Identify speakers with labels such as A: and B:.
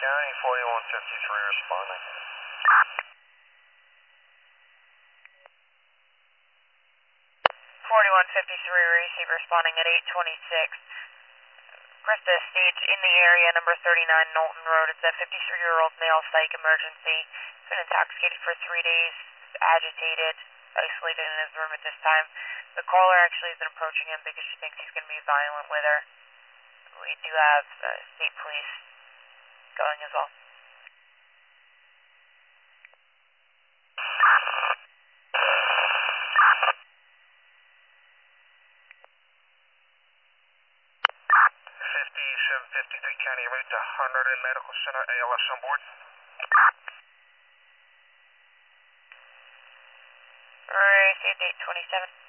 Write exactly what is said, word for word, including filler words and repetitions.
A: County, forty-one fifty-three responding.
B: forty-one fifty-three, receive responding at eight twenty-six. Cresta Stage in the area, number thirty-nine Knowlton Road. It's a fifty-three-year-old male psych emergency. He's been intoxicated for three days, agitated, isolated in his room at this time. The caller actually has been approaching him because she thinks he's going to be violent with her. We do have uh, state police going as well.
A: fifty-seven fifty-three County Route to Hunterdon Medical Center, A L S on board.
B: Received eight twenty-seven.